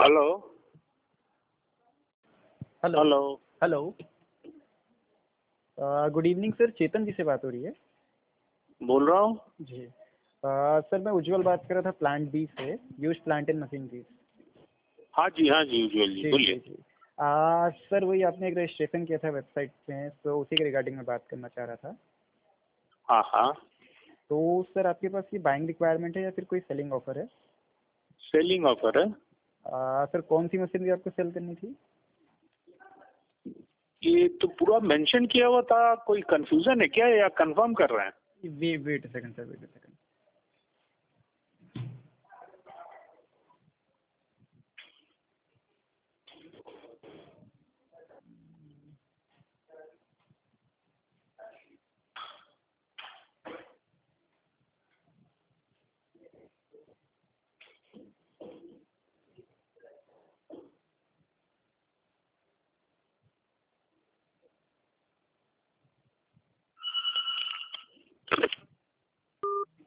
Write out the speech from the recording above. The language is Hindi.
Hello hello hello. Hello. Good evening sir, Chetan ji से बात हो रही है? बोल रहा हूँ। जी सर, मैं उज्जवल बात कर रहा था प्लांट बी से, यूज प्लांट एंड मशीनरी। हाँ जी उज्जवल जी जी जी बोलिए। जी। सर वही आपने एक रजिस्ट्रेशन किया था वेबसाइट पे, तो उसी के रिगार्डिंग में बात करना चाह रहा था। हाँ हाँ, तो सर आपके पास ये बाइंग रिक्वायरमेंट है या फिर कोई सेलिंग ऑफर है? सेलिंग ऑफर है। सर कौन सी मशीनरी आपको सेल करनी थी? ये तो पूरा मेंशन किया हुआ था, कोई कंफ्यूजन है क्या या कंफर्म कर रहे हैं? Wait second sir, wait